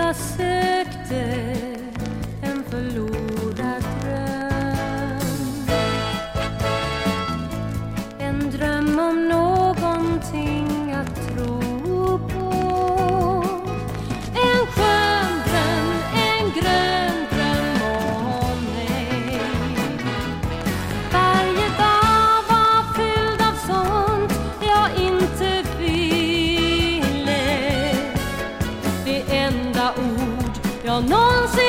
jag sökte en förlorad dröm. En dröm om någonting att tro på. En skön dröm, en grön dröm om mig. Varje dag var fylld av sånt jag inte ville. Det enda ord jag någonsin